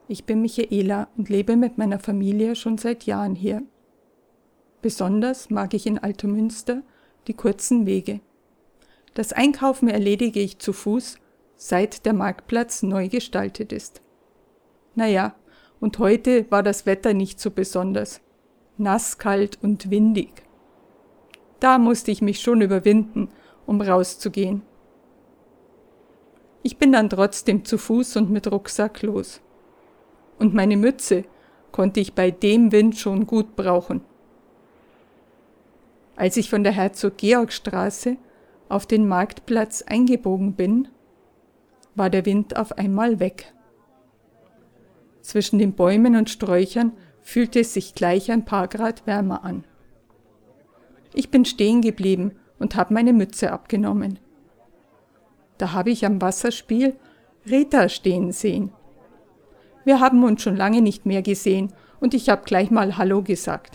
Ich bin Michaela und lebe mit meiner Familie schon seit Jahren hier. Besonders mag ich in Altomünster die kurzen Wege. Das Einkaufen erledige ich zu Fuß, seit der Marktplatz neu gestaltet ist. Naja, und heute war das Wetter nicht so besonders. Nass, kalt und windig. Da musste ich mich schon überwinden, um rauszugehen. Ich bin dann trotzdem zu Fuß und mit Rucksack los. Und meine Mütze konnte ich bei dem Wind schon gut brauchen. Als ich von der Herzog-Georg-Straße auf den Marktplatz eingebogen bin, war der Wind auf einmal weg. Zwischen den Bäumen und Sträuchern fühlte es sich gleich ein paar Grad wärmer an. Ich bin stehen geblieben und habe meine Mütze abgenommen. Da habe ich am Wasserspiel Rita stehen sehen. Wir haben uns schon lange nicht mehr gesehen und ich habe gleich mal Hallo gesagt.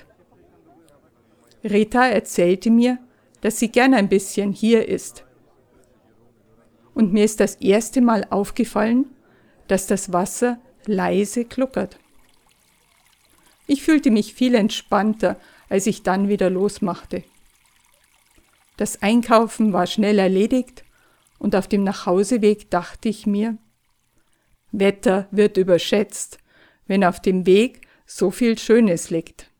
Rita erzählte mir, dass sie gern ein bisschen hier ist. Und mir ist das erste Mal aufgefallen, dass das Wasser leise gluckert. Ich fühlte mich viel entspannter, als ich dann wieder losmachte. Das Einkaufen war schnell erledigt und auf dem Nachhauseweg dachte ich mir, Wetter wird überschätzt, wenn auf dem Weg so viel Schönes liegt.